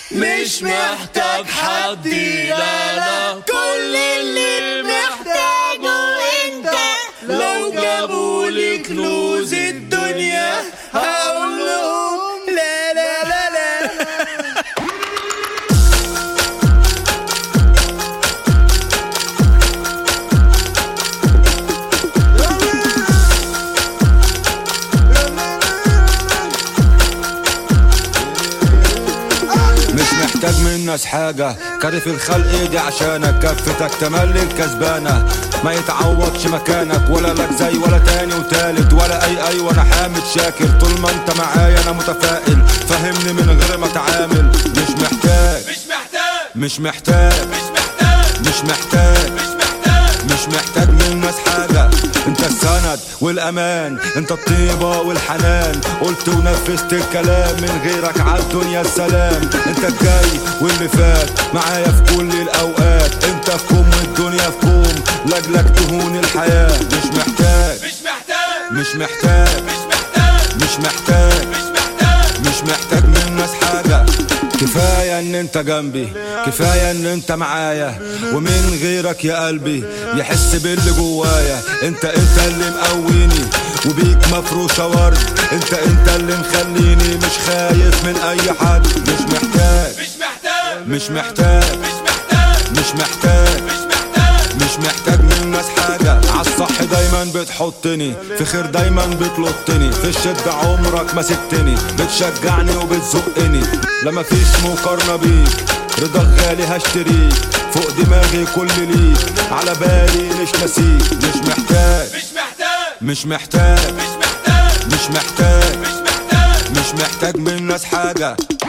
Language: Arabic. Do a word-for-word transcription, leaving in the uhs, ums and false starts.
مش محتاج حد، لا لا، كل اللي محتاجه انت. لو جابولي كنوز الدنيا هقول لهم لا لا لا لا. مش محتاج من الناس حاجة، كارف الخلق ايدي عشانك، كفتك تملي الكسبانة، ما يتعوضش مكانك ولا لك زي ولا تاني وتالت ولا اي اي. وانا حامد شاكر طول ما انت معايا، انا متفائل فهمني من غير ما اتعامل. مش محتاج مش محتاج مش محتاج مش محتاج مش محتاج مش محتاج مش محتاج من الناس حاجة. انت السند والامان، انت الطيبة والحنان، قلت ونفذت الكلام، من غيرك عالدنيا السلام. انت الجاي واللي فات معايا في كل الاوقات، انت في كوم والدنيا في كوم، لاجلك تهون الحياة. مش محتاج مش محتاج مش محتاج مش محتاج مش محتاج مش محتاج مش محتاج من الناس حاجة. كفاية ان انت جنبي، كفاية ان انت معايا، ومن غيرك يا قلبي يحس باللي جوايا. انت انت اللي مقويني وبيك مفروشة ورد، انت انت اللي مخليني مش خايف من اي حد. مش محتاج مش محتاج مش محتاج مش محتاج مش محتاج مش محتاج مش محتاج من الناس حاجة. عالصح دايما بتحطني، في خير دايما بتلطني، في الشدة عمرك ما سبتني، بتشجعني وبتزقني. لما فيش مقارنة بيك، رضاك غالي هشتريك، فوق دماغي كل ليك، على بالي مش نسيك. مش محتاج مش محتاج مش محتاج مش محتاج مش محتاج مش محتاج مش محتاج من الناس حاجة.